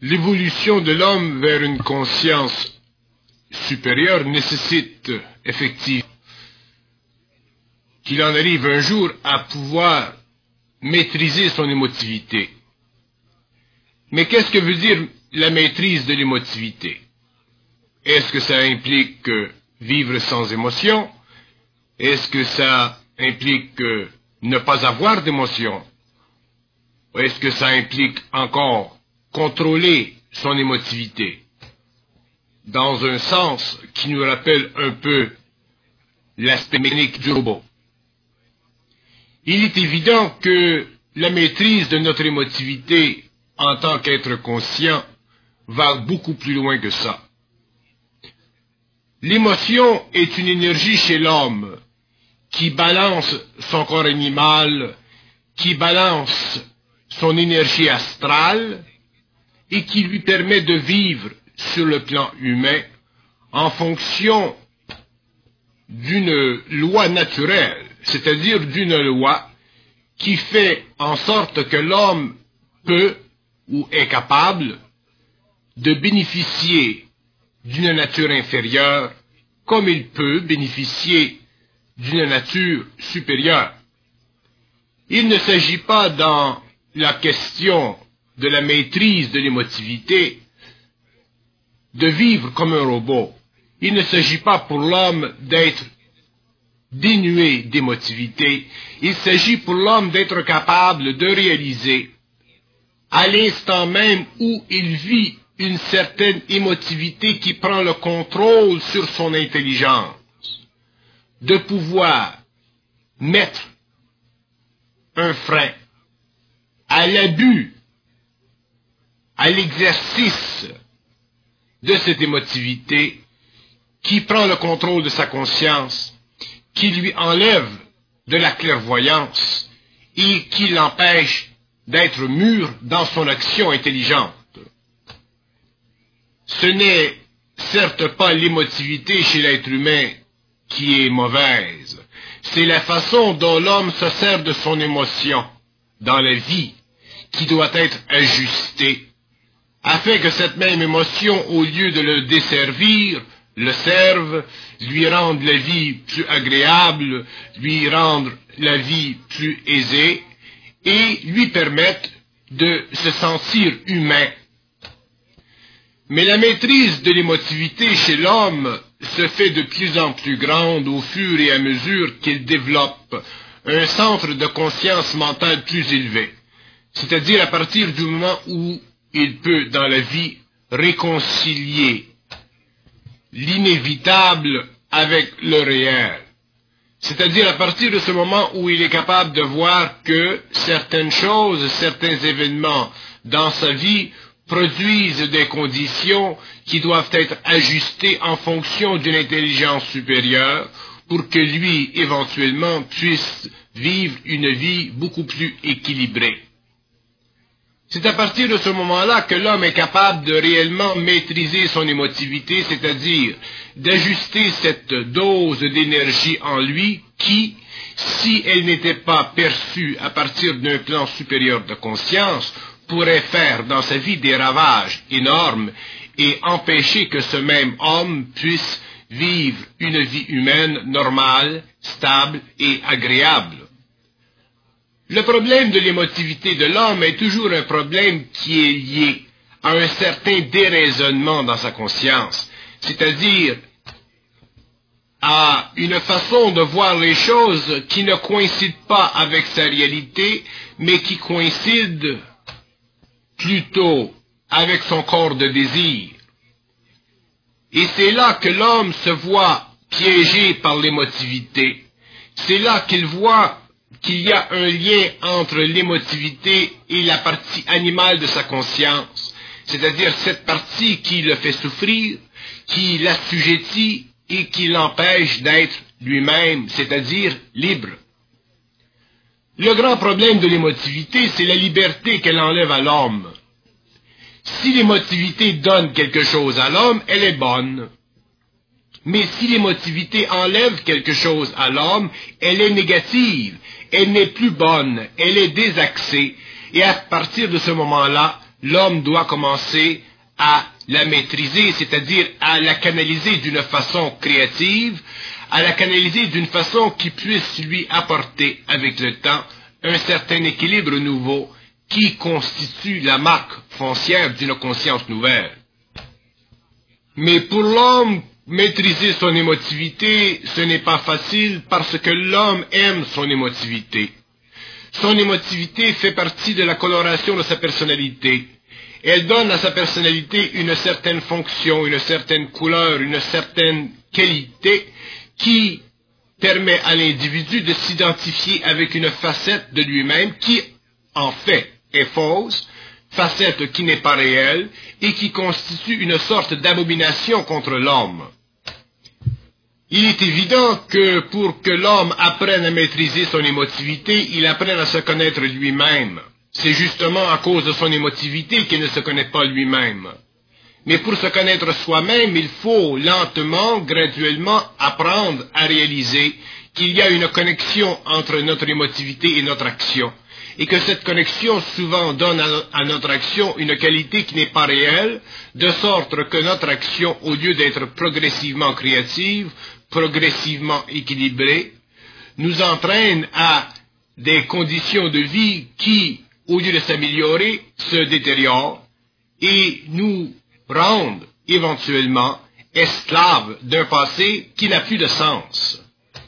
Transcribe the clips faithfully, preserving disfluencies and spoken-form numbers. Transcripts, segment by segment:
L'évolution de l'homme vers une conscience supérieure nécessite effectivement qu'il en arrive un jour à pouvoir maîtriser son émotivité. Mais qu'est-ce que veut dire la maîtrise de l'émotivité? Est-ce que ça implique vivre sans émotion? Est-ce que ça implique ne pas avoir d'émotion? Est-ce que ça implique encore contrôler son émotivité? Dans un sens qui nous rappelle un peu l'aspect mécanique du robot. Il est évident que la maîtrise de notre émotivité en tant qu'être conscient va beaucoup plus loin que ça. L'émotion est une énergie chez l'homme qui balance son corps animal, qui balance son énergie astrale et qui lui permet de vivre sur le plan humain en fonction d'une loi naturelle, c'est-à-dire d'une loi qui fait en sorte que l'homme peut ou est capable de bénéficier d'une nature inférieure comme il peut bénéficier d'une nature supérieure. Il ne s'agit pas dans la question de la maîtrise de l'émotivité de vivre comme un robot. Il ne s'agit pas pour l'homme d'être dénué d'émotivité. Il s'agit pour l'homme d'être capable de réaliser à l'instant même où il vit une certaine émotivité qui prend le contrôle sur son intelligence, de pouvoir mettre un frein à l'abus, à l'exercice de cette émotivité qui prend le contrôle de sa conscience, qui lui enlève de la clairvoyance et qui l'empêche d'être mûr dans son action intelligente. Ce n'est certes pas l'émotivité chez l'être humain qui est mauvaise, c'est la façon dont l'homme se sert de son émotion dans la vie qui doit être ajustée, afin que cette même émotion, au lieu de le desservir, le serve, lui rende la vie plus agréable, lui rendre la vie plus aisée, et lui permette de se sentir humain. Mais la maîtrise de l'émotivité chez l'homme se fait de plus en plus grande au fur et à mesure qu'il développe un centre de conscience mentale plus élevé, c'est-à-dire à partir du moment où il peut, dans la vie, réconcilier l'inévitable avec le réel. C'est-à-dire à partir de ce moment où il est capable de voir que certaines choses, certains événements dans sa vie produisent des conditions qui doivent être ajustées en fonction d'une intelligence supérieure pour que lui, éventuellement, puisse vivre une vie beaucoup plus équilibrée. C'est à partir de ce moment-là que l'homme est capable de réellement maîtriser son émotivité, c'est-à-dire d'ajuster cette dose d'énergie en lui qui, si elle n'était pas perçue à partir d'un plan supérieur de conscience, pourrait faire dans sa vie des ravages énormes et empêcher que ce même homme puisse vivre une vie humaine normale, stable et agréable. Le problème de l'émotivité de l'homme est toujours un problème qui est lié à un certain déraisonnement dans sa conscience, c'est-à-dire à une façon de voir les choses qui ne coïncide pas avec sa réalité, mais qui coïncide plutôt avec son corps de désir. Et c'est là que l'homme se voit piégé par l'émotivité. C'est là qu'il voit qu'il y a un lien entre l'émotivité et la partie animale de sa conscience, c'est-à-dire cette partie qui le fait souffrir, qui l'assujettit et qui l'empêche d'être lui-même, c'est-à-dire libre. Le grand problème de l'émotivité, c'est la liberté qu'elle enlève à l'homme. Si l'émotivité donne quelque chose à l'homme, elle est bonne. Mais si l'émotivité enlève quelque chose à l'homme, elle est négative, elle n'est plus bonne, elle est désaxée, et à partir de ce moment-là, l'homme doit commencer à la maîtriser, c'est-à-dire à la canaliser d'une façon créative, à la canaliser d'une façon qui puisse lui apporter avec le temps un certain équilibre nouveau qui constitue la marque foncière d'une conscience nouvelle. Mais pour l'homme, maîtriser son émotivité, ce n'est pas facile parce que l'homme aime son émotivité. Son émotivité fait partie de la coloration de sa personnalité. Elle donne à sa personnalité une certaine fonction, une certaine couleur, une certaine qualité qui permet à l'individu de s'identifier avec une facette de lui-même qui, en fait, est fausse, facette qui n'est pas réelle et qui constitue une sorte d'abomination contre l'homme. Il est évident que pour que l'homme apprenne à maîtriser son émotivité, il apprenne à se connaître lui-même. C'est justement à cause de son émotivité qu'il ne se connaît pas lui-même. Mais pour se connaître soi-même, il faut lentement, graduellement apprendre à réaliser qu'il y a une connexion entre notre émotivité et notre action. Et que cette connexion souvent donne à, à notre action une qualité qui n'est pas réelle, de sorte que notre action, au lieu d'être progressivement créative, progressivement équilibrée, nous entraîne à des conditions de vie qui, au lieu de s'améliorer, se détériorent et nous rendent éventuellement esclaves d'un passé qui n'a plus de sens.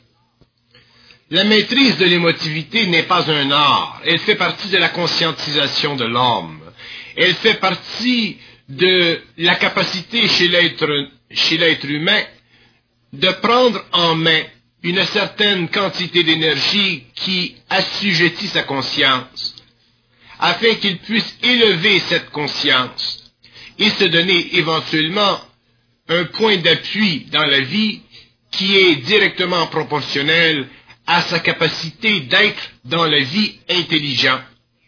La maîtrise de l'émotivité n'est pas un art, elle fait partie de la conscientisation de l'homme. Elle fait partie de la capacité chez l'être, chez l'être humain de prendre en main une certaine quantité d'énergie qui assujettit sa conscience, afin qu'il puisse élever cette conscience et se donner éventuellement un point d'appui dans la vie qui est directement proportionnel à sa capacité d'être dans la vie intelligent.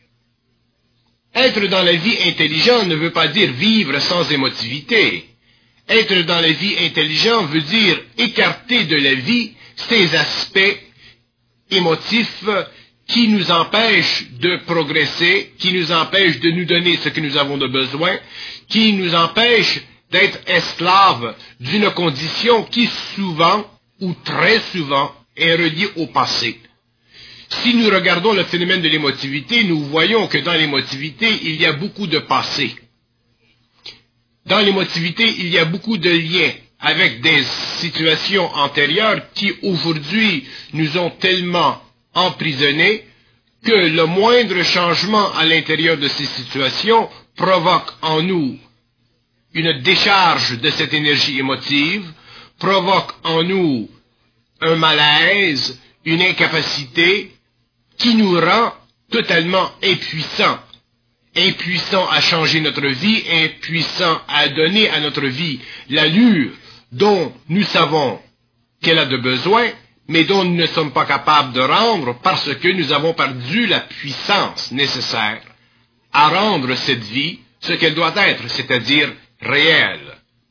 Être dans la vie intelligent ne veut pas dire vivre sans émotivité. Être dans la vie intelligent veut dire écarter de la vie ces aspects émotifs qui nous empêchent de progresser, qui nous empêchent de nous donner ce que nous avons de besoin, qui nous empêchent d'être esclaves d'une condition qui souvent, ou très souvent, est reliée au passé. Si nous regardons le phénomène de l'émotivité, nous voyons que dans l'émotivité, il y a beaucoup de passé. Dans l'émotivité, il y a beaucoup de liens avec des situations antérieures qui, aujourd'hui, nous ont tellement emprisonnés que le moindre changement à l'intérieur de ces situations provoque en nous une décharge de cette énergie émotive, provoque en nous un malaise, une incapacité qui nous rend totalement impuissants. Impuissants à changer notre vie, impuissants à donner à notre vie l'allure dont nous savons qu'elle a de besoin, mais dont nous ne sommes pas capables de rendre parce que nous avons perdu la puissance nécessaire à rendre cette vie ce qu'elle doit être, c'est-à-dire réelle.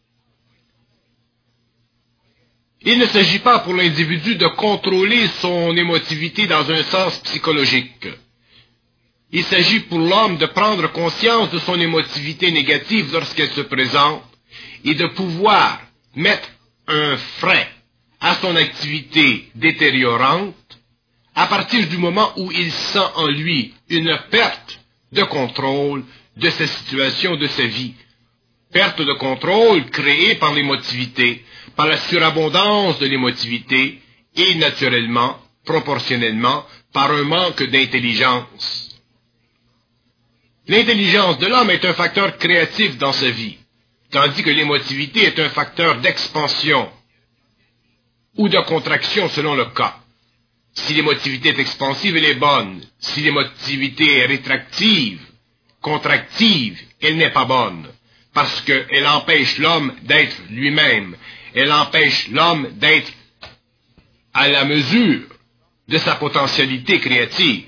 Il ne s'agit pas pour l'individu de contrôler son émotivité dans un sens psychologique. Il s'agit pour l'homme de prendre conscience de son émotivité négative lorsqu'elle se présente et de pouvoir mettre un frein à son activité détériorante à partir du moment où il sent en lui une perte de contrôle de sa situation, de sa vie. Perte de contrôle créée par l'émotivité, par la surabondance de l'émotivité et naturellement, proportionnellement, par un manque d'intelligence. L'intelligence de l'homme est un facteur créatif dans sa vie, tandis que l'émotivité est un facteur d'expansion ou de contraction selon le cas. Si l'émotivité est expansive, elle est bonne. Si l'émotivité est rétractive, contractive, elle n'est pas bonne, parce qu'elle empêche l'homme d'être lui-même. Elle empêche l'homme d'être à la mesure de sa potentialité créative.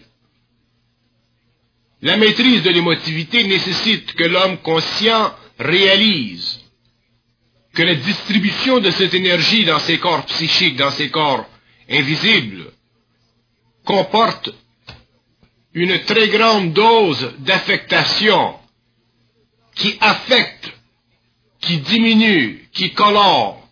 La maîtrise de l'émotivité nécessite que l'homme conscient réalise que la distribution de cette énergie dans ses corps psychiques, dans ses corps invisibles, comporte une très grande dose d'affectation qui affectent, qui diminuent, qui colorent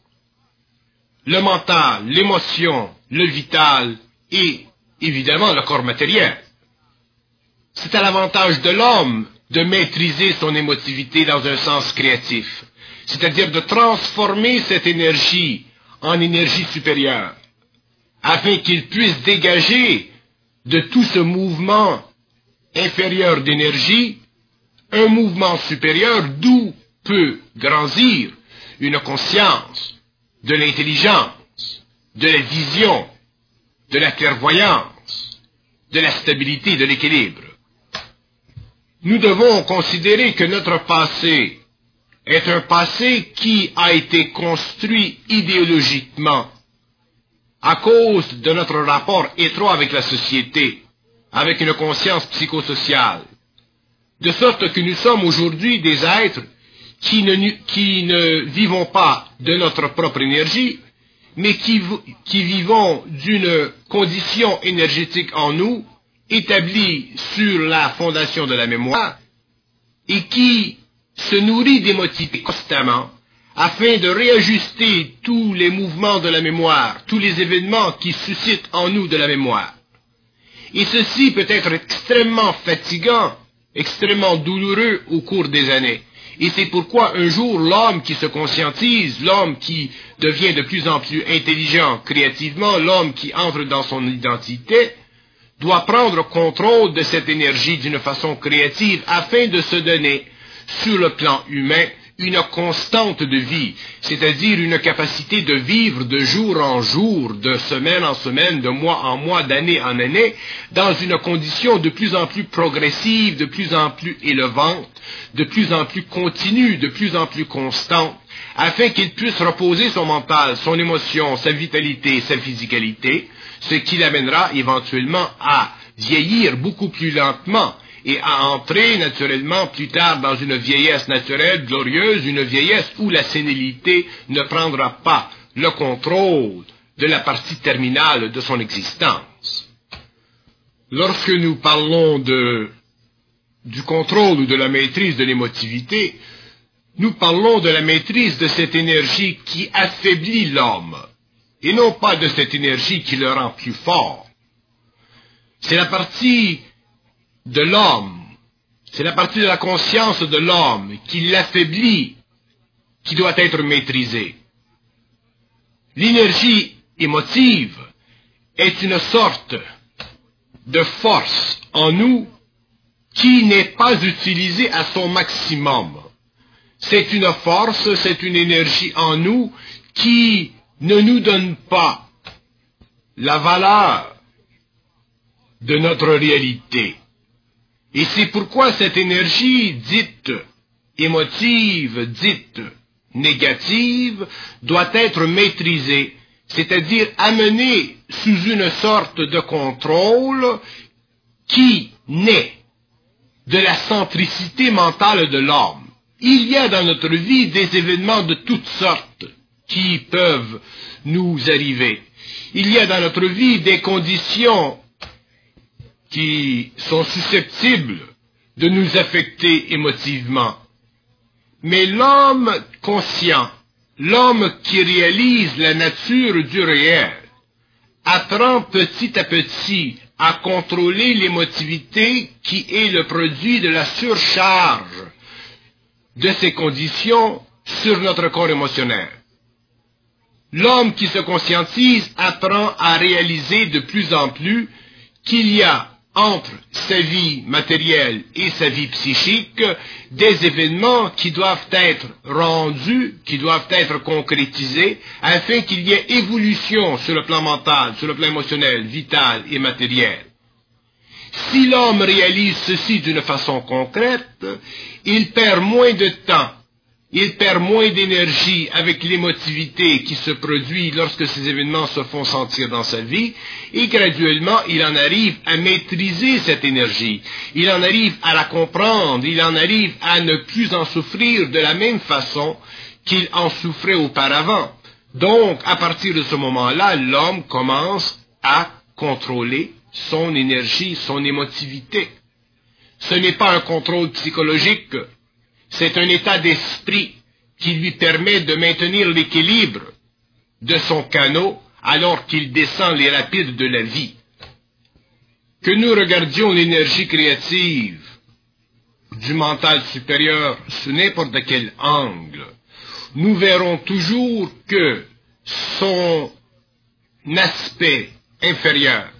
le mental, l'émotion, le vital et évidemment le corps matériel. C'est à l'avantage de l'homme de maîtriser son émotivité dans un sens créatif, c'est-à-dire de transformer cette énergie en énergie supérieure, afin qu'il puisse dégager de tout ce mouvement inférieur d'énergie un mouvement supérieur d'où peut grandir une conscience, de l'intelligence, de la vision, de la clairvoyance, de la stabilité, de l'équilibre. Nous devons considérer que notre passé est un passé qui a été construit idéologiquement à cause de notre rapport étroit avec la société, avec une conscience psychosociale, de sorte que nous sommes aujourd'hui des êtres qui ne, qui ne vivons pas de notre propre énergie, mais qui, qui vivons d'une condition énergétique en nous, établie sur la fondation de la mémoire, et qui se nourrit d'émotivité constamment, afin de réajuster tous les mouvements de la mémoire, tous les événements qui suscitent en nous de la mémoire. Et ceci peut être extrêmement fatigant, extrêmement douloureux au cours des années. Et c'est pourquoi un jour, l'homme qui se conscientise, l'homme qui devient de plus en plus intelligent créativement, l'homme qui entre dans son identité, doit prendre contrôle de cette énergie d'une façon créative afin de se donner, sur le plan humain, une constante de vie, c'est-à-dire une capacité de vivre de jour en jour, de semaine en semaine, de mois en mois, d'année en année, dans une condition de plus en plus progressive, de plus en plus élevante, de plus en plus continue, de plus en plus constante, afin qu'il puisse reposer son mental, son émotion, sa vitalité, sa physicalité, ce qui l'amènera éventuellement à vieillir beaucoup plus lentement, et à entrer naturellement plus tard dans une vieillesse naturelle, glorieuse, une vieillesse où la sénilité ne prendra pas le contrôle de la partie terminale de son existence. Lorsque nous parlons de, du contrôle ou de la maîtrise de l'émotivité, nous parlons de la maîtrise de cette énergie qui affaiblit l'homme, et non pas de cette énergie qui le rend plus fort. C'est la partie de l'homme, c'est la partie de la conscience de l'homme qui l'affaiblit, qui doit être maîtrisée. L'énergie émotive est une sorte de force en nous qui n'est pas utilisée à son maximum. C'est une force, c'est une énergie en nous qui ne nous donne pas la valeur de notre réalité. Et c'est pourquoi cette énergie dite émotive, dite négative, doit être maîtrisée, c'est-à-dire amenée sous une sorte de contrôle qui naît de la centricité mentale de l'homme. Il y a dans notre vie des événements de toutes sortes qui peuvent nous arriver. Il y a dans notre vie des conditions qui sont susceptibles de nous affecter émotivement. Mais l'homme conscient, l'homme qui réalise la nature du réel, apprend petit à petit à contrôler l'émotivité qui est le produit de la surcharge de ces conditions sur notre corps émotionnel. L'homme qui se conscientise apprend à réaliser de plus en plus qu'il y a entre sa vie matérielle et sa vie psychique des événements qui doivent être rendus, qui doivent être concrétisés, afin qu'il y ait évolution sur le plan mental, sur le plan émotionnel, vital et matériel. Si l'homme réalise ceci d'une façon concrète, il perd moins de temps, il perd moins d'énergie avec l'émotivité qui se produit lorsque ces événements se font sentir dans sa vie, et graduellement il en arrive à maîtriser cette énergie, il en arrive à la comprendre, il en arrive à ne plus en souffrir de la même façon qu'il en souffrait auparavant. Donc, à partir de ce moment-là, l'homme commence à contrôler son énergie, son émotivité. Ce n'est pas un contrôle psychologique, C'est un état d'esprit qui lui permet de maintenir l'équilibre de son canot alors qu'il descend les rapides de la vie. Que nous regardions l'énergie créative du mental supérieur sous n'importe quel angle, nous verrons toujours que son aspect inférieur,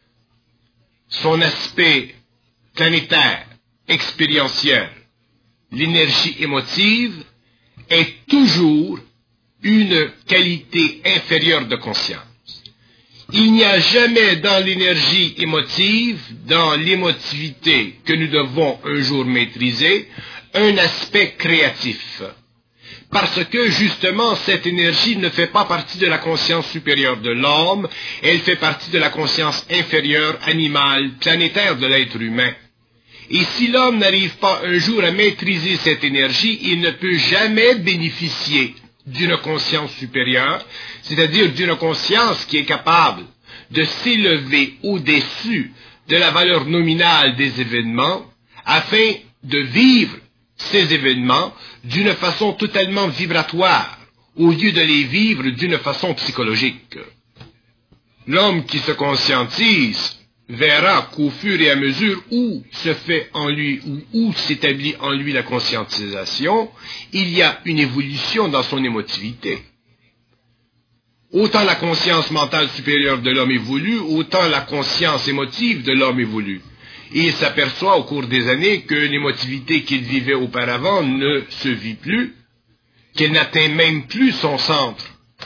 son aspect planétaire, expérientiel, l'énergie émotive, est toujours une qualité inférieure de conscience. Il n'y a jamais dans l'énergie émotive, dans l'émotivité que nous devons un jour maîtriser, un aspect créatif. Parce que justement, cette énergie ne fait pas partie de la conscience supérieure de l'homme, elle fait partie de la conscience inférieure, animale, planétaire de l'être humain. Et si l'homme n'arrive pas un jour à maîtriser cette énergie, il ne peut jamais bénéficier d'une conscience supérieure, c'est-à-dire d'une conscience qui est capable de s'élever au-dessus de la valeur nominale des événements, afin de vivre ces événements d'une façon totalement vibratoire, au lieu de les vivre d'une façon psychologique. L'homme qui se conscientise verra qu'au fur et à mesure où se fait en lui ou où s'établit en lui la conscientisation, il y a une évolution dans son émotivité. Autant la conscience mentale supérieure de l'homme évolue, autant la conscience émotive de l'homme évolue. Et il s'aperçoit au cours des années que l'émotivité qu'il vivait auparavant ne se vit plus, qu'elle n'atteint même plus son centre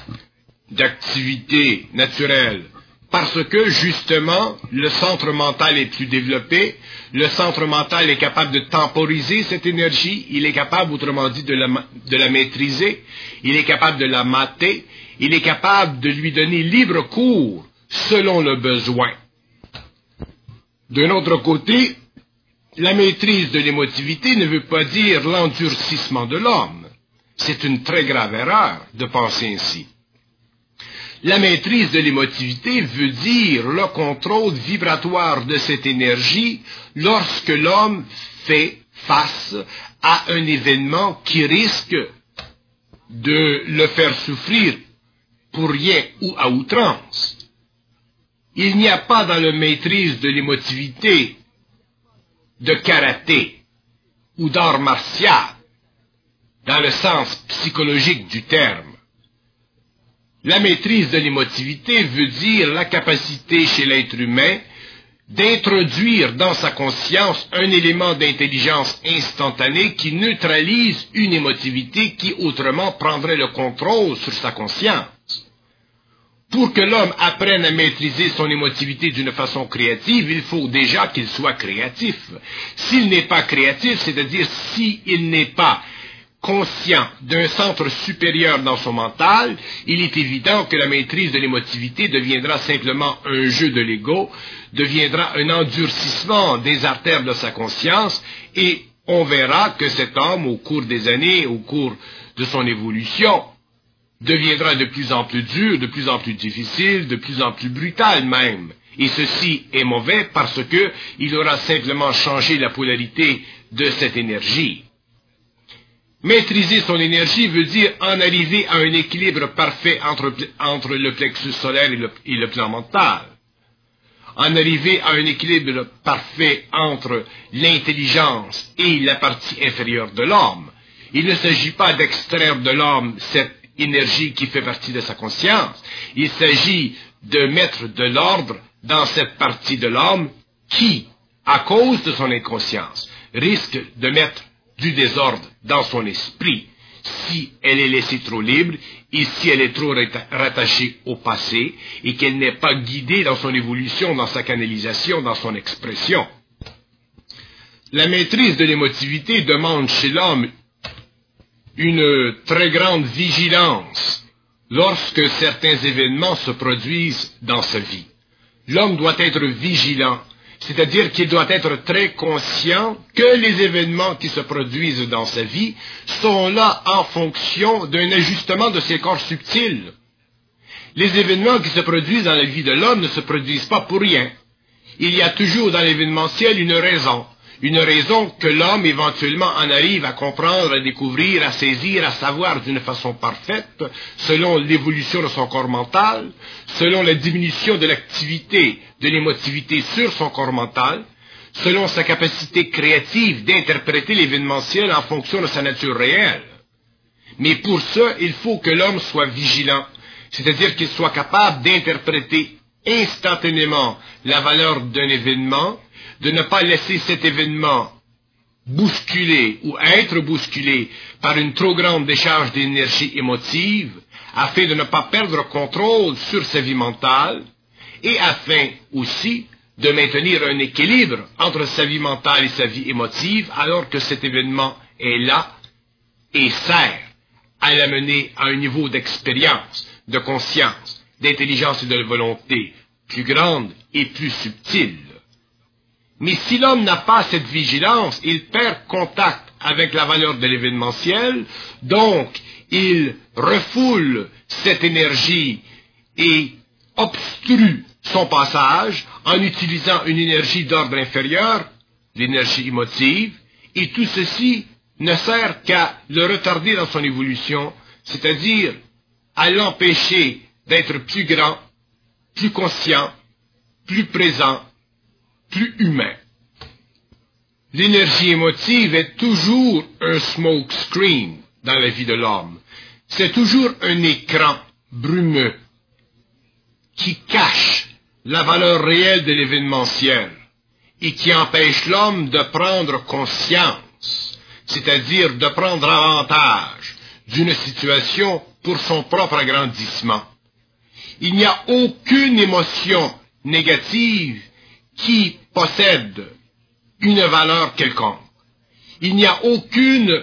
d'activité naturelle, parce que justement le centre mental est plus développé, le centre mental est capable de temporiser cette énergie, il est capable, autrement dit, de la, de la maîtriser, il est capable de la mater, il est capable de lui donner libre cours selon le besoin. D'un autre côté, la maîtrise de l'émotivité ne veut pas dire l'endurcissement de l'homme. C'est une très grave erreur de penser ainsi. La maîtrise de l'émotivité veut dire le contrôle vibratoire de cette énergie lorsque l'homme fait face à un événement qui risque de le faire souffrir pour rien ou à outrance. Il n'y a pas dans la maîtrise de l'émotivité de karaté ou d'art martial, dans le sens psychologique du terme. La maîtrise de l'émotivité veut dire la capacité chez l'être humain d'introduire dans sa conscience un élément d'intelligence instantanée qui neutralise une émotivité qui autrement prendrait le contrôle sur sa conscience. Pour que l'homme apprenne à maîtriser son émotivité d'une façon créative, il faut déjà qu'il soit créatif. S'il n'est pas créatif, c'est-à-dire s'il n'est pas conscient d'un centre supérieur dans son mental, il est évident que la maîtrise de l'émotivité deviendra simplement un jeu de l'ego, deviendra un endurcissement des artères de sa conscience, et on verra que cet homme, au cours des années, au cours de son évolution, deviendra de plus en plus dur, de plus en plus difficile, de plus en plus brutal même. Et ceci est mauvais parce que il aura simplement changé la polarité de cette énergie. Maîtriser son énergie veut dire en arriver à un équilibre parfait entre, entre le plexus solaire et le, et le plan mental. En arriver à un équilibre parfait entre l'intelligence et la partie inférieure de l'homme. Il ne s'agit pas d'extraire de l'homme cette énergie qui fait partie de sa conscience. Il s'agit de mettre de l'ordre dans cette partie de l'homme qui, à cause de son inconscience, risque de mettre du désordre dans son esprit si elle est laissée trop libre et si elle est trop rattachée au passé et qu'elle n'est pas guidée dans son évolution, dans sa canalisation, dans son expression. La maîtrise de l'émotivité demande chez l'homme une très grande vigilance lorsque certains événements se produisent dans sa vie. L'homme doit être vigilant, c'est-à-dire qu'il doit être très conscient que les événements qui se produisent dans sa vie sont là en fonction d'un ajustement de ses corps subtils. Les événements qui se produisent dans la vie de l'homme ne se produisent pas pour rien. Il y a toujours dans l'événementiel une raison, une raison que l'homme éventuellement en arrive à comprendre, à découvrir, à saisir, à savoir d'une façon parfaite, selon l'évolution de son corps mental, selon la diminution de l'activité de l'émotivité sur son corps mental, selon sa capacité créative d'interpréter l'événementiel en fonction de sa nature réelle. Mais pour ça, il faut que l'homme soit vigilant, c'est-à-dire qu'il soit capable d'interpréter instantanément la valeur d'un événement, de ne pas laisser cet événement bousculer ou être bousculé par une trop grande décharge d'énergie émotive, afin de ne pas perdre contrôle sur sa vie mentale, et afin aussi de maintenir un équilibre entre sa vie mentale et sa vie émotive, alors que cet événement est là et sert à l'amener à un niveau d'expérience, de conscience, d'intelligence et de volonté plus grande et plus subtile. Mais si l'homme n'a pas cette vigilance, il perd contact avec la valeur de l'événementiel, donc il refoule cette énergie et obstrue son passage en utilisant une énergie d'ordre inférieur, l'énergie émotive, et tout ceci ne sert qu'à le retarder dans son évolution, c'est-à-dire à l'empêcher d'être plus grand, plus conscient, plus présent, plus humain. L'énergie émotive est toujours un smoke screen dans la vie de l'homme. C'est toujours un écran brumeux qui cache la valeur réelle de l'événementiel et qui empêche l'homme de prendre conscience, c'est-à-dire de prendre avantage d'une situation pour son propre agrandissement. Il n'y a aucune émotion négative qui possède une valeur quelconque. Il n'y a aucune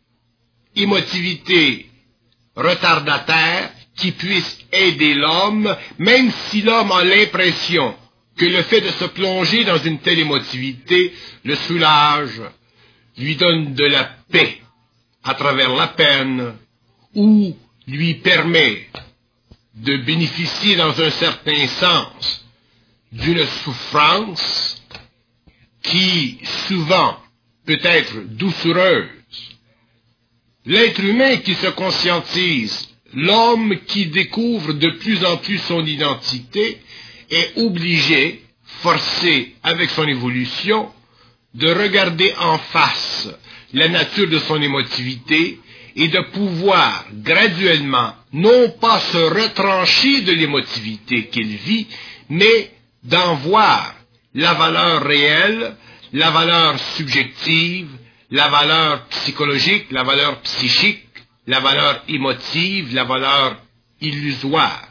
émotivité retardataire qui puisse aider l'homme, même si l'homme a l'impression que le fait de se plonger dans une telle émotivité le soulage, lui donne de la paix à travers la peine, ou lui permet de bénéficier dans un certain sens d'une souffrance qui souvent peut être doucereuse. L'être humain qui se conscientise, l'homme qui découvre de plus en plus son identité, est obligé, forcé avec son évolution, de regarder en face la nature de son émotivité et de pouvoir graduellement, non pas se retrancher de l'émotivité qu'il vit, mais d'en voir la valeur réelle, la valeur subjective, la valeur psychologique, la valeur psychique, la valeur émotive, la valeur illusoire.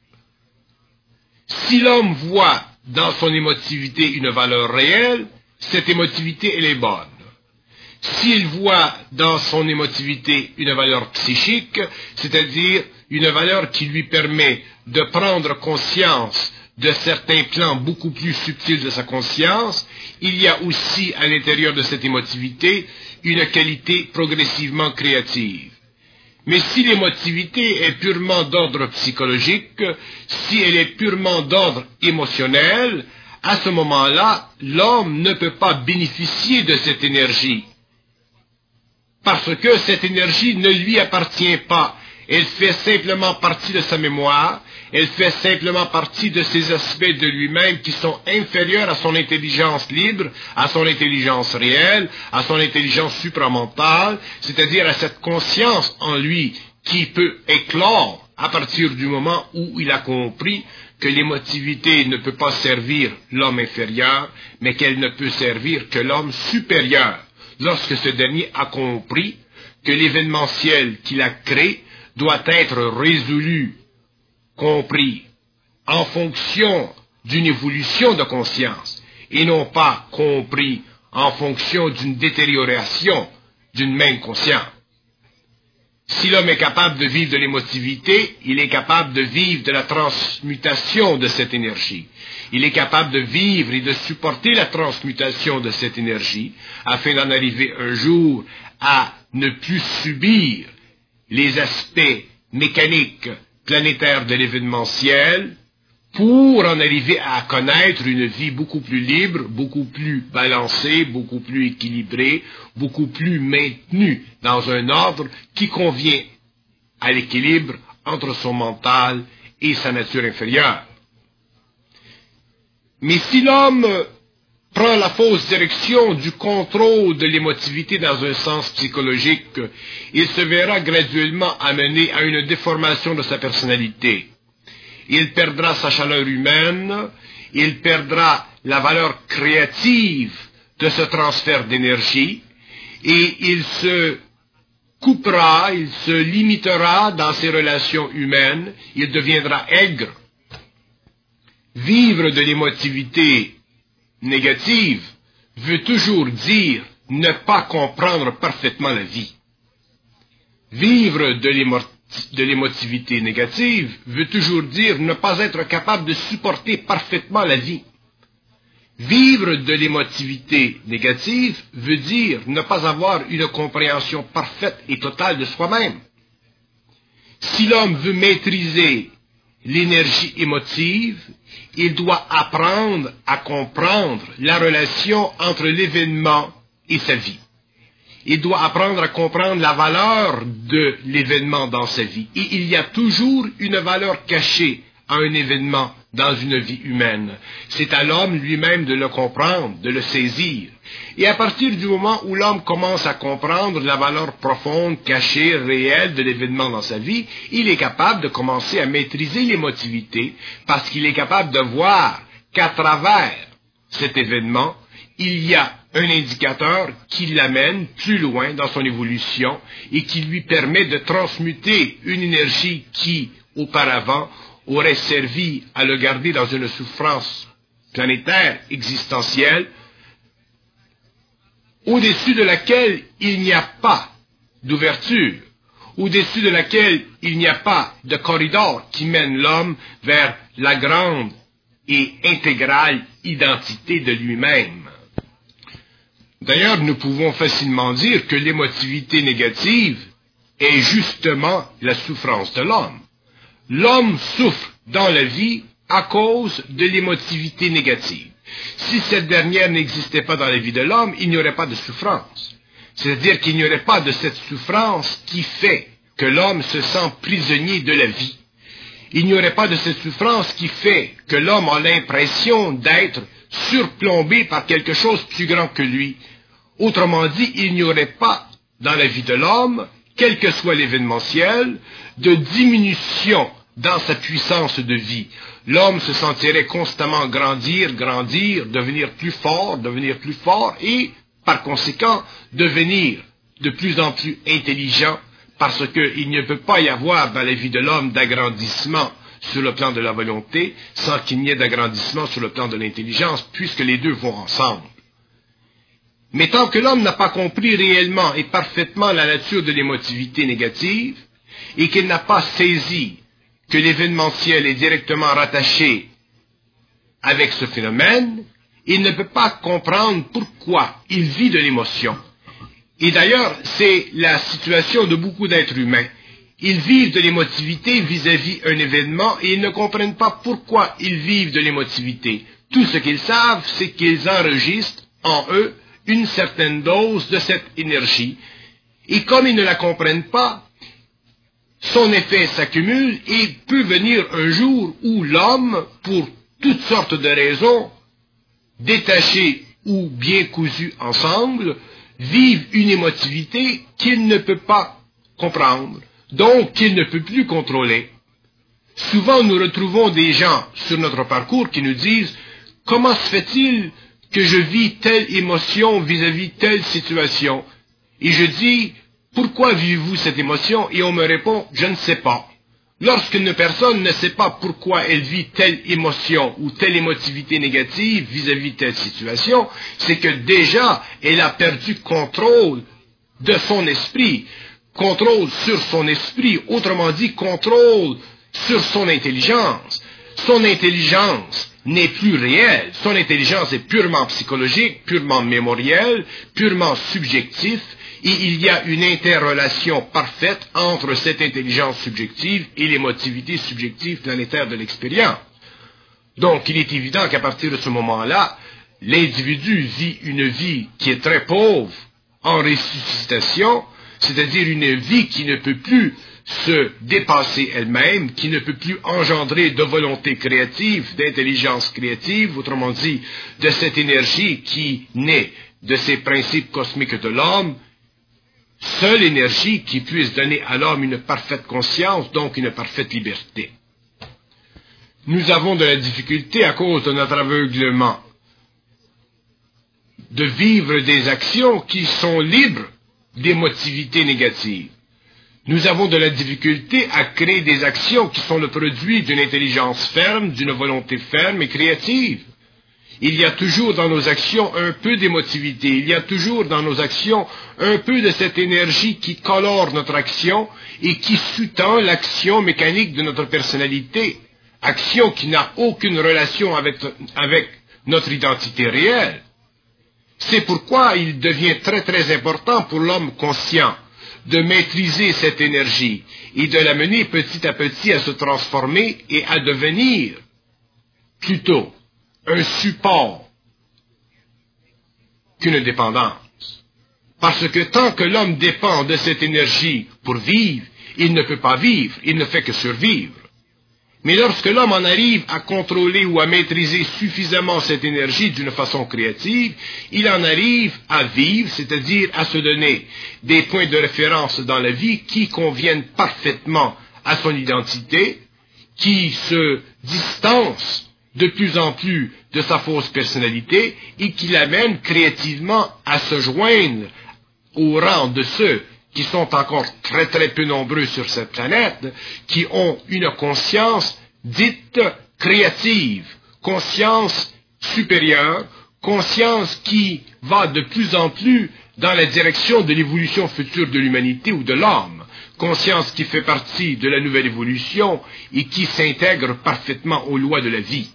Si l'homme voit dans son émotivité une valeur réelle, cette émotivité, elle est bonne. S'il voit dans son émotivité une valeur psychique, c'est-à-dire une valeur qui lui permet de prendre conscience de certains plans beaucoup plus subtils de sa conscience, il y a aussi à l'intérieur de cette émotivité une qualité progressivement créative. Mais si l'émotivité est purement d'ordre psychologique, si elle est purement d'ordre émotionnel, à ce moment-là, l'homme ne peut pas bénéficier de cette énergie. Parce que cette énergie ne lui appartient pas. Elle fait simplement partie de sa mémoire, elle fait simplement partie de ces aspects de lui-même qui sont inférieurs à son intelligence libre, à son intelligence réelle, à son intelligence supramentale, c'est-à-dire à cette conscience en lui qui peut éclore à partir du moment où il a compris que l'émotivité ne peut pas servir l'homme inférieur, mais qu'elle ne peut servir que l'homme supérieur, lorsque ce dernier a compris que l'événementiel qu'il a créé doit être résolu, compris, en fonction d'une évolution de conscience, et non pas compris en fonction d'une détérioration d'une même conscience. Si l'homme est capable de vivre de l'émotivité, il est capable de vivre de la transmutation de cette énergie. Il est capable de vivre et de supporter la transmutation de cette énergie, afin d'en arriver un jour à ne plus subir les aspects mécaniques planétaires de l'événementiel, pour en arriver à connaître une vie beaucoup plus libre, beaucoup plus balancée, beaucoup plus équilibrée, beaucoup plus maintenue dans un ordre qui convient à l'équilibre entre son mental et sa nature inférieure. Mais si l'homme prend la fausse direction du contrôle de l'émotivité dans un sens psychologique, il se verra graduellement amené à une déformation de sa personnalité. Il perdra sa chaleur humaine, il perdra la valeur créative de ce transfert d'énergie, et il se coupera, il se limitera dans ses relations humaines, il deviendra aigre. Vivre de l'émotivité négative veut toujours dire ne pas comprendre parfaitement la vie. Vivre de l'émotivité de l'émotivité négative veut toujours dire ne pas être capable de supporter parfaitement la vie. Vivre de l'émotivité négative veut dire ne pas avoir une compréhension parfaite et totale de soi-même. Si l'homme veut maîtriser l'énergie émotive, il doit apprendre à comprendre la relation entre l'événement et sa vie. Il doit apprendre à comprendre la valeur de l'événement dans sa vie. Et il y a toujours une valeur cachée à un événement dans une vie humaine. C'est à l'homme lui-même de le comprendre, de le saisir. Et à partir du moment où l'homme commence à comprendre la valeur profonde, cachée, réelle de l'événement dans sa vie, il est capable de commencer à maîtriser l'émotivité parce qu'il est capable de voir qu'à travers cet événement, il y a un indicateur qui l'amène plus loin dans son évolution et qui lui permet de transmuter une énergie qui, auparavant, aurait servi à le garder dans une souffrance planétaire, existentielle, au-dessus de laquelle il n'y a pas d'ouverture, au-dessus de laquelle il n'y a pas de corridor qui mène l'homme vers la grande et intégrale identité de lui-même. D'ailleurs, nous pouvons facilement dire que l'émotivité négative est justement la souffrance de l'homme. L'homme souffre dans la vie à cause de l'émotivité négative. Si cette dernière n'existait pas dans la vie de l'homme, il n'y aurait pas de souffrance. C'est-à-dire qu'il n'y aurait pas de cette souffrance qui fait que l'homme se sent prisonnier de la vie. Il n'y aurait pas de cette souffrance qui fait que l'homme a l'impression d'être surplombé par quelque chose de plus grand que lui. Autrement dit, il n'y aurait pas dans la vie de l'homme, quel que soit l'événementiel, de diminution dans sa puissance de vie. L'homme se sentirait constamment grandir, grandir, devenir plus fort, devenir plus fort et, par conséquent, devenir de plus en plus intelligent parce qu'il ne peut pas y avoir dans la vie de l'homme d'agrandissement sur le plan de la volonté sans qu'il n'y ait d'agrandissement sur le plan de l'intelligence puisque les deux vont ensemble. Mais tant que l'homme n'a pas compris réellement et parfaitement la nature de l'émotivité négative, et qu'il n'a pas saisi que l'événementiel est directement rattaché avec ce phénomène, il ne peut pas comprendre pourquoi il vit de l'émotion. Et d'ailleurs, c'est la situation de beaucoup d'êtres humains. Ils vivent de l'émotivité vis-à-vis un événement et ils ne comprennent pas pourquoi ils vivent de l'émotivité. Tout ce qu'ils savent, c'est qu'ils enregistrent en eux une certaine dose de cette énergie. Et comme ils ne la comprennent pas, son effet s'accumule et peut venir un jour où l'homme, pour toutes sortes de raisons, détachés ou bien cousus ensemble, vive une émotivité qu'il ne peut pas comprendre, donc qu'il ne peut plus contrôler. Souvent, nous retrouvons des gens sur notre parcours qui nous disent « Comment se fait-il que je vis telle émotion vis-à-vis telle situation ?» Et je dis « Pourquoi vivez-vous cette émotion ?» Et on me répond « Je ne sais pas. » Lorsqu'une personne ne sait pas pourquoi elle vit telle émotion ou telle émotivité négative vis-à-vis telle situation, c'est que déjà elle a perdu contrôle de son esprit, contrôle sur son esprit, autrement dit contrôle sur son intelligence. Son intelligence n'est plus réelle, son intelligence est purement psychologique, purement mémorielle, purement subjectif, et il y a une interrelation parfaite entre cette intelligence subjective et l'émotivité subjective planétaire de l'expérience. Donc, il est évident qu'à partir de ce moment-là, l'individu vit une vie qui est très pauvre en ressuscitation, c'est-à-dire une vie qui ne peut plus se dépasser elle-même, qui ne peut plus engendrer de volonté créative, d'intelligence créative, autrement dit, de cette énergie qui naît de ces principes cosmiques de l'homme, seule énergie qui puisse donner à l'homme une parfaite conscience, donc une parfaite liberté. Nous avons de la difficulté à cause de notre aveuglement de vivre des actions qui sont libres d'émotivité négative. Nous avons de la difficulté à créer des actions qui sont le produit d'une intelligence ferme, d'une volonté ferme et créative. Il y a toujours dans nos actions un peu d'émotivité, il y a toujours dans nos actions un peu de cette énergie qui colore notre action et qui sous-tend l'action mécanique de notre personnalité, action qui n'a aucune relation avec, avec notre identité réelle. C'est pourquoi il devient très très important pour l'homme conscient de maîtriser cette énergie et de l'amener petit à petit à se transformer et à devenir plutôt un support qu'une dépendance. Parce que tant que l'homme dépend de cette énergie pour vivre, il ne peut pas vivre, il ne fait que survivre. Mais lorsque l'homme en arrive à contrôler ou à maîtriser suffisamment cette énergie d'une façon créative, il en arrive à vivre, c'est-à-dire à se donner des points de référence dans la vie qui conviennent parfaitement à son identité, qui se distancent de plus en plus de sa fausse personnalité et qui l'amènent créativement à se joindre au rang de ceux qui sont encore très très peu nombreux sur cette planète, qui ont une conscience dite créative, conscience supérieure, conscience qui va de plus en plus dans la direction de l'évolution future de l'humanité ou de l'homme, conscience qui fait partie de la nouvelle évolution et qui s'intègre parfaitement aux lois de la vie.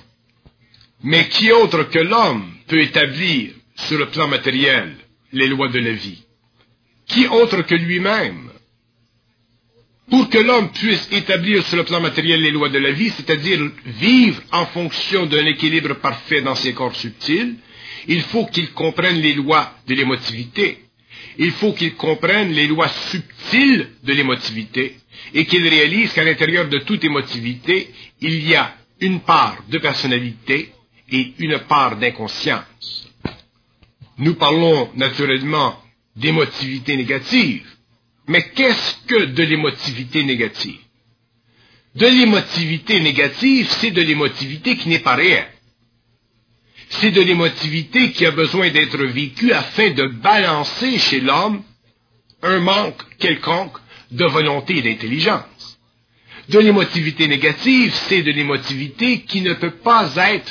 Mais qui autre que l'homme peut établir sur le plan matériel les lois de la vie? Qui autre que lui-même? Pour que l'homme puisse établir sur le plan matériel les lois de la vie, c'est-à-dire vivre en fonction d'un équilibre parfait dans ses corps subtils, il faut qu'il comprenne les lois de l'émotivité. Il faut qu'il comprenne les lois subtiles de l'émotivité et qu'il réalise qu'à l'intérieur de toute émotivité, il y a une part de personnalité et une part d'inconscience. Nous parlons naturellement d'émotivité négative. Mais qu'est-ce que de l'émotivité négative? De l'émotivité négative, c'est de l'émotivité qui n'est pas réelle. C'est de l'émotivité qui a besoin d'être vécue afin de balancer chez l'homme un manque quelconque de volonté et d'intelligence. De l'émotivité négative, c'est de l'émotivité qui ne peut pas être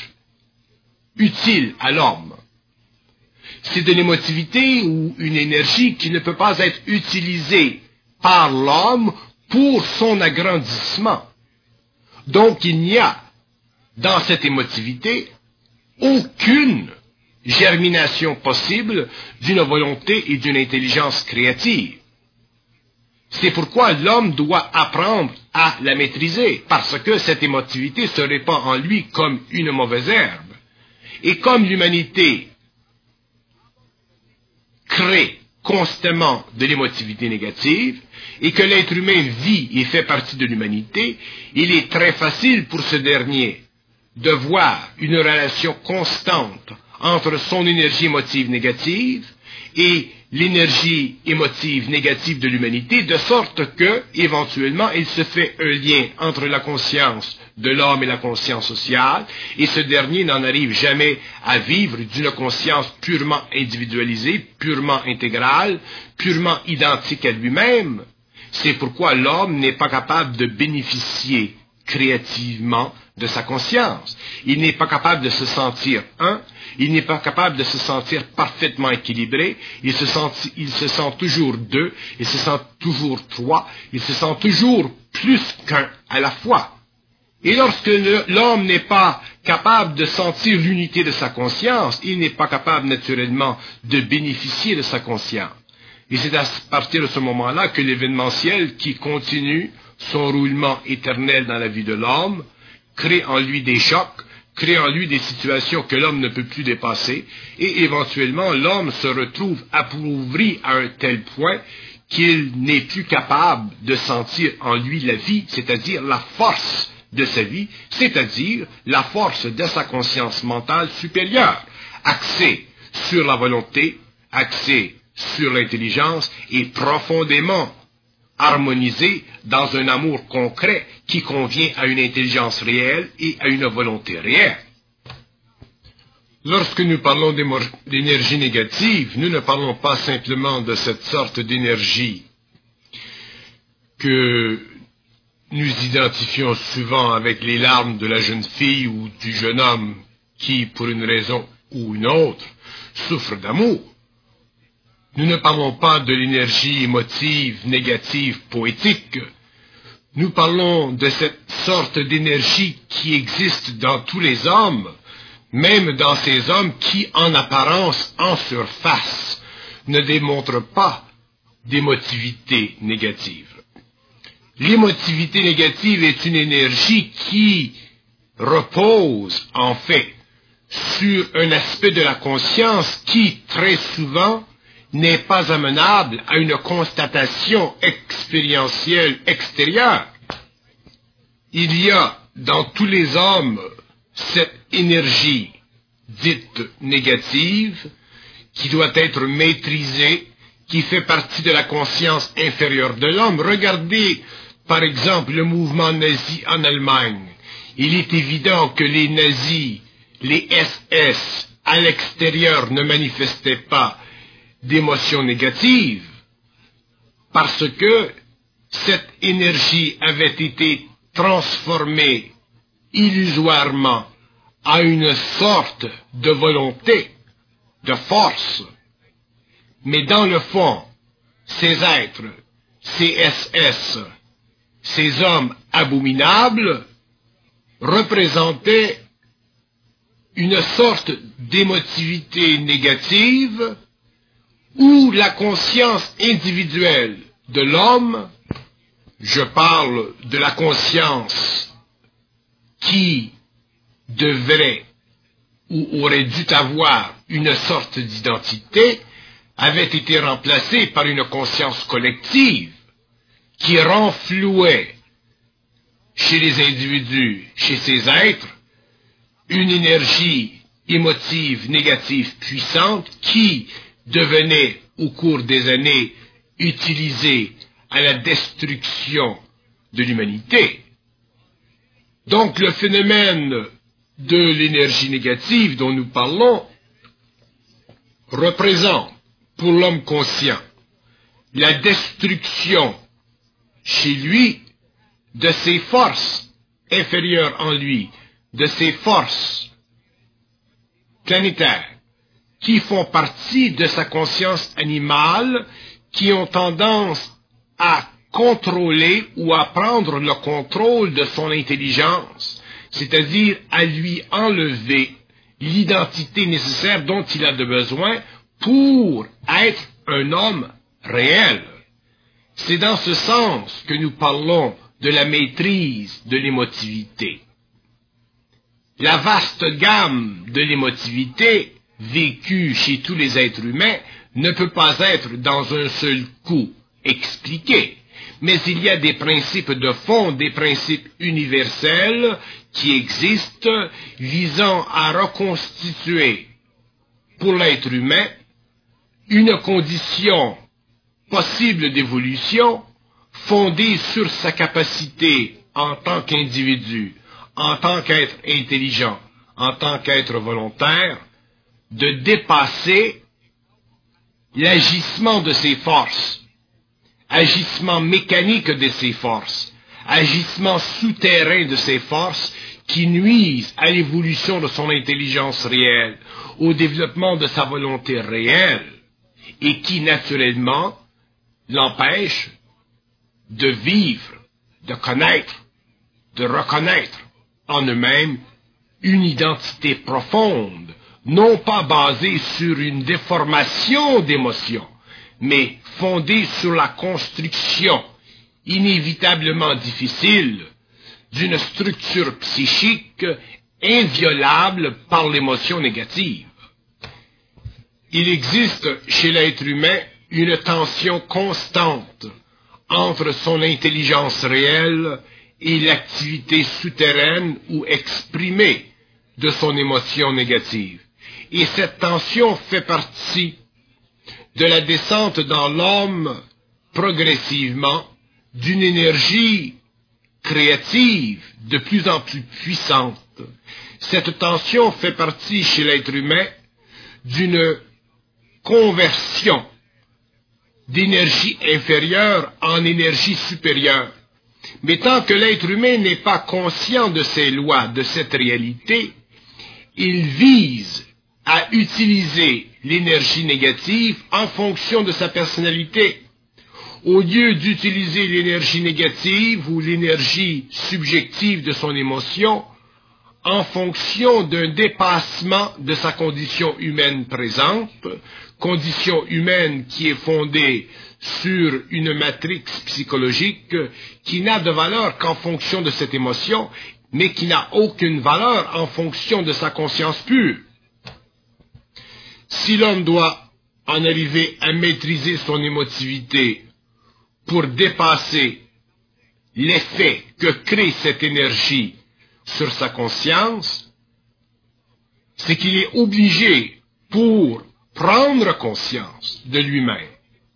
utile à l'homme. C'est de l'émotivité ou une énergie qui ne peut pas être utilisée par l'homme pour son agrandissement. Donc il n'y a dans cette émotivité aucune germination possible d'une volonté et d'une intelligence créative. C'est pourquoi l'homme doit apprendre à la maîtriser, parce que cette émotivité se répand en lui comme une mauvaise herbe. Et comme l'humanité crée constamment de l'émotivité négative et que l'être humain vit et fait partie de l'humanité, il est très facile pour ce dernier de voir une relation constante entre son énergie émotive négative et l'énergie émotive négative de l'humanité, de sorte que, éventuellement, il se fait un lien entre la conscience de l'homme et la conscience sociale, et ce dernier n'en arrive jamais à vivre d'une conscience purement individualisée, purement intégrale, purement identique à lui-même. C'est pourquoi l'homme n'est pas capable de bénéficier créativement de sa conscience. Il n'est pas capable de se sentir un, il n'est pas capable de se sentir parfaitement équilibré, il se sent, il se sent toujours deux, il se sent toujours trois, il se sent toujours plus qu'un à la fois. Et lorsque l'homme n'est pas capable de sentir l'unité de sa conscience, il n'est pas capable naturellement de bénéficier de sa conscience. Et c'est à partir de ce moment-là que l'événementiel qui continue son roulement éternel dans la vie de l'homme, crée en lui des chocs, crée en lui des situations que l'homme ne peut plus dépasser, et éventuellement l'homme se retrouve appauvri à un tel point qu'il n'est plus capable de sentir en lui la vie, c'est-à-dire la force de sa vie, c'est-à-dire la force de sa conscience mentale supérieure, axée sur la volonté, axée sur l'intelligence et profondément harmonisée dans un amour concret qui convient à une intelligence réelle et à une volonté réelle. Lorsque nous parlons d'énergie négative, nous ne parlons pas simplement de cette sorte d'énergie que nous identifions souvent avec les larmes de la jeune fille ou du jeune homme qui, pour une raison ou une autre, souffre d'amour. Nous ne parlons pas de l'énergie émotive, négative, poétique. Nous parlons de cette sorte d'énergie qui existe dans tous les hommes, même dans ces hommes qui, en apparence, en surface, ne démontrent pas d'émotivité négative. L'émotivité négative est une énergie qui repose, en fait, sur un aspect de la conscience qui, très souvent, n'est pas amenable à une constatation expérientielle extérieure. Il y a dans tous les hommes cette énergie dite négative qui doit être maîtrisée, qui fait partie de la conscience inférieure de l'homme. Regardez par exemple le mouvement nazi en Allemagne. Il est évident que les nazis, les S S, à l'extérieur ne manifestaient pas d'émotions négatives, parce que cette énergie avait été transformée illusoirement à une sorte de volonté, de force. Mais dans le fond, ces êtres, ces S S, ces hommes abominables, représentaient une sorte d'émotivité négative où la conscience individuelle de l'homme, je parle de la conscience qui devrait ou aurait dû avoir une sorte d'identité, avait été remplacée par une conscience collective qui renflouait chez les individus, chez ces êtres, une énergie émotive négative puissante qui devenait au cours des années utilisée à la destruction de l'humanité. Donc le phénomène de l'énergie négative dont nous parlons représente pour l'homme conscient la destruction chez lui de ses forces inférieures en lui, de ses forces planétaires qui font partie de sa conscience animale, qui ont tendance à contrôler ou à prendre le contrôle de son intelligence, c'est-à-dire à lui enlever l'identité nécessaire dont il a de besoin pour être un homme réel. C'est dans ce sens que nous parlons de la maîtrise de l'émotivité. La vaste gamme de l'émotivité vécue chez tous les êtres humains ne peut pas être dans un seul coup expliquée, mais il y a des principes de fond, des principes universels qui existent visant à reconstituer pour l'être humain une condition possible d'évolution fondée sur sa capacité en tant qu'individu, en tant qu'être intelligent, en tant qu'être volontaire, de dépasser l'agissement de ses forces, agissement mécanique de ses forces, agissement souterrain de ses forces qui nuisent à l'évolution de son intelligence réelle, au développement de sa volonté réelle, et qui, naturellement, l'empêchent de vivre, de connaître, de reconnaître en eux-mêmes une identité profonde, non pas basée sur une déformation d'émotions, mais fondée sur la construction inévitablement difficile d'une structure psychique inviolable par l'émotion négative. Il existe chez l'être humain une tension constante entre son intelligence réelle et l'activité souterraine ou exprimée de son émotion négative. Et cette tension fait partie de la descente dans l'homme progressivement d'une énergie créative de plus en plus puissante. Cette tension fait partie chez l'être humain d'une conversion d'énergie inférieure en énergie supérieure. Mais tant que l'être humain n'est pas conscient de ces lois, de cette réalité, il vise à utiliser l'énergie négative en fonction de sa personnalité. Au lieu d'utiliser l'énergie négative ou l'énergie subjective de son émotion en fonction d'un dépassement de sa condition humaine présente, condition humaine qui est fondée sur une matrix psychologique qui n'a de valeur qu'en fonction de cette émotion, mais qui n'a aucune valeur en fonction de sa conscience pure. Si l'homme doit en arriver à maîtriser son émotivité pour dépasser l'effet que crée cette énergie sur sa conscience, c'est qu'il est obligé, pour prendre conscience de lui-même,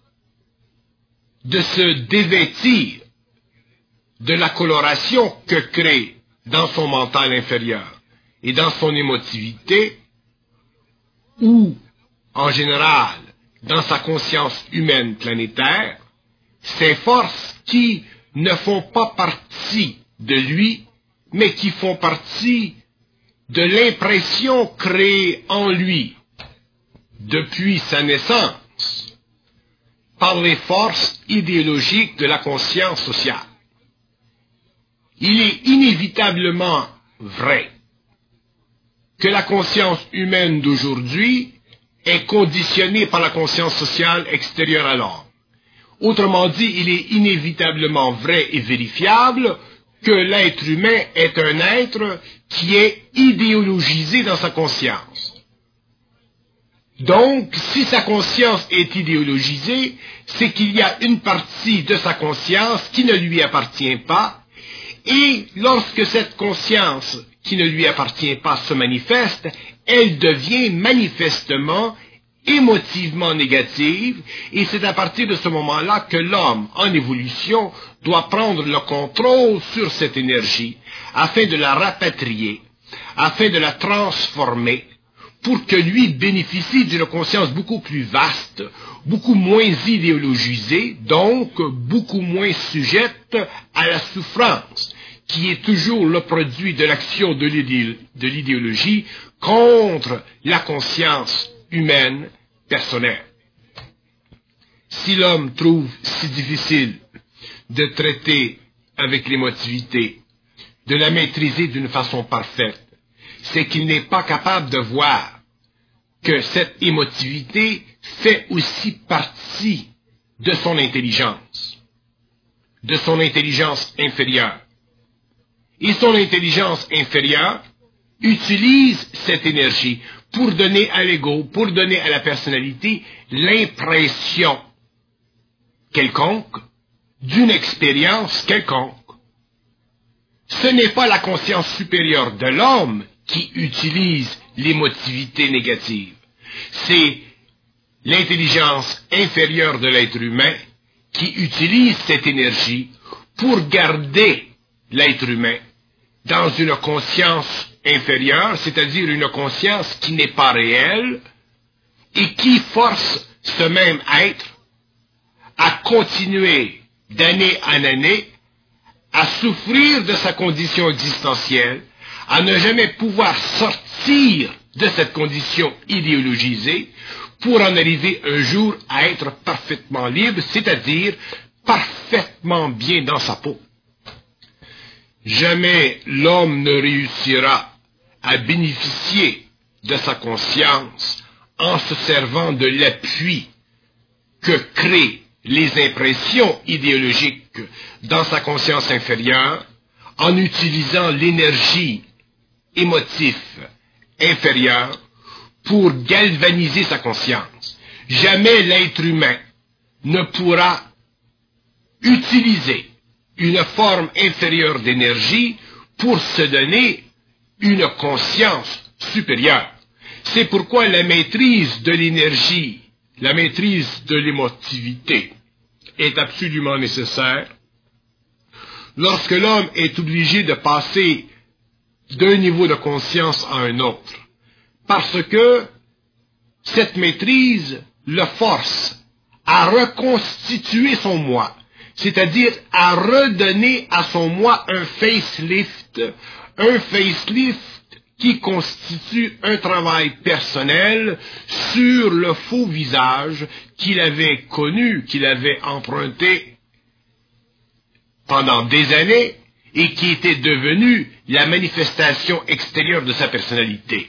de se dévêtir de la coloration que crée dans son mental inférieur et dans son émotivité, ou, en général, dans sa conscience humaine planétaire, ces forces qui ne font pas partie de lui, mais qui font partie de l'impression créée en lui depuis sa naissance par les forces idéologiques de la conscience sociale. Il est inévitablement vrai que la conscience humaine d'aujourd'hui est conditionnée par la conscience sociale extérieure à l'homme. Autrement dit, il est inévitablement vrai et vérifiable que l'être humain est un être qui est idéologisé dans sa conscience. Donc, si sa conscience est idéologisée, c'est qu'il y a une partie de sa conscience qui ne lui appartient pas, et lorsque cette conscience qui ne lui appartient pas se manifeste, elle devient manifestement émotivement négative, et c'est à partir de ce moment-là que l'homme, en évolution, doit prendre le contrôle sur cette énergie, afin de la rapatrier, afin de la transformer, pour que lui bénéficie d'une conscience beaucoup plus vaste, beaucoup moins idéologisée, donc beaucoup moins sujette à la souffrance, qui est toujours le produit de l'action de l'idéologie contre la conscience humaine personnelle. Si l'homme trouve si difficile de traiter avec l'émotivité, de la maîtriser d'une façon parfaite, c'est qu'il n'est pas capable de voir que cette émotivité fait aussi partie de son intelligence, de son intelligence inférieure. Et son intelligence inférieure utilise cette énergie pour donner à l'ego, pour donner à la personnalité l'impression quelconque d'une expérience quelconque. Ce n'est pas la conscience supérieure de l'homme qui utilise l'émotivité négative. C'est l'intelligence inférieure de l'être humain qui utilise cette énergie pour garder l'être humain dans une conscience inférieure, c'est-à-dire une conscience qui n'est pas réelle et qui force ce même être à continuer d'année en année à souffrir de sa condition existentielle, à ne jamais pouvoir sortir de cette condition idéologisée pour en arriver un jour à être parfaitement libre, c'est-à-dire parfaitement bien dans sa peau. Jamais l'homme ne réussira à bénéficier de sa conscience en se servant de l'appui que créent les impressions idéologiques dans sa conscience inférieure, en utilisant l'énergie émotive inférieure pour galvaniser sa conscience. Jamais l'être humain ne pourra utiliser une forme inférieure d'énergie pour se donner une conscience supérieure. C'est pourquoi la maîtrise de l'énergie, la maîtrise de l'émotivité est absolument nécessaire lorsque l'homme est obligé de passer d'un niveau de conscience à un autre. Parce que cette maîtrise le force à reconstituer son moi, c'est-à-dire à redonner à son moi un facelift, un facelift qui constitue un travail personnel sur le faux visage qu'il avait connu, qu'il avait emprunté pendant des années et qui était devenu la manifestation extérieure de sa personnalité.